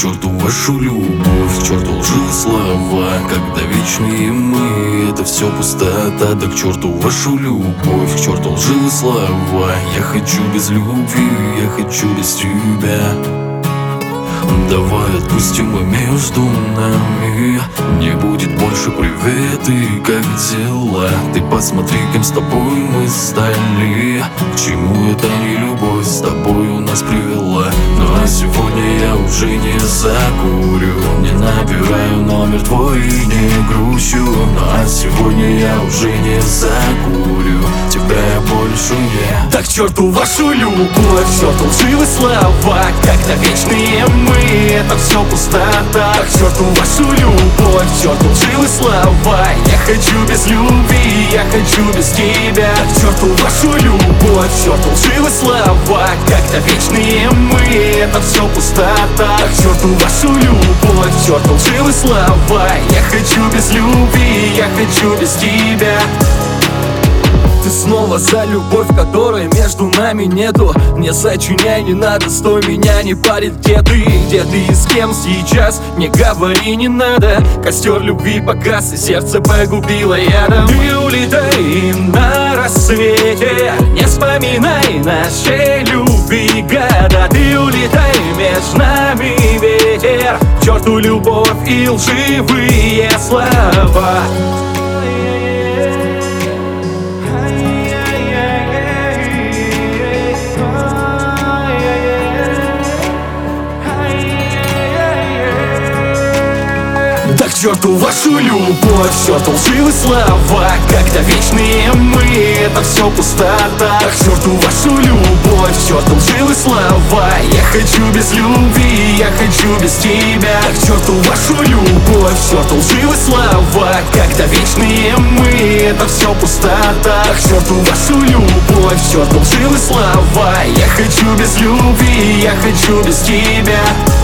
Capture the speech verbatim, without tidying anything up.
черту вашу любовь, к черту лживые слова, когда вечные мы, это все пустота. Да к черту вашу любовь, к черту лживые слова. Я хочу без любви, я хочу без тебя. Давай отпустим, и между нами не будет больше привет и как дела. Ты посмотри, кем с тобой мы стали. К чему это не любовь с тобой у нас привела. Ну а сегодня я уже не закурю, не набираю номер твой и не грущу. Ну а сегодня я уже не закурю, тебя я больше не. Так к черту вашу любовь, к черту лживые слова, когда вечные мы, это все пустота. К черту вашу любовь, к черту лживые слова. Я хочу без любви, я хочу без тебя. К черту вашу любовь, к черту лживые слова, когда вечные мы, это все пустота. К черту вашу любовь, к черту лживые слова. Я хочу без любви, я хочу без тебя. Ты снова за любовь, которой между нами нету. Не сочиняй, не надо, стой, меня не парит, где ты, где ты и с кем сейчас. Не говори, не надо, костер любви погас и сердце погубило ядом. Ты улетай на рассвете, не вспоминай нашей любви года. Ты улетай, между нами ветер, к черту любовь и лживые слова. Да к черту вашу любовь, к черту лживые слова, когда вечные мы, это все пустота. К черту вашу любовь, к черту лживые слова. Я хочу без любви, я хочу без тебя. К черту вашу любовь, к черту лживые слова, когда вечные мы, это все пустота. К черту вашу любовь, к черту лживые слова. Я хочу без любви, я хочу без тебя.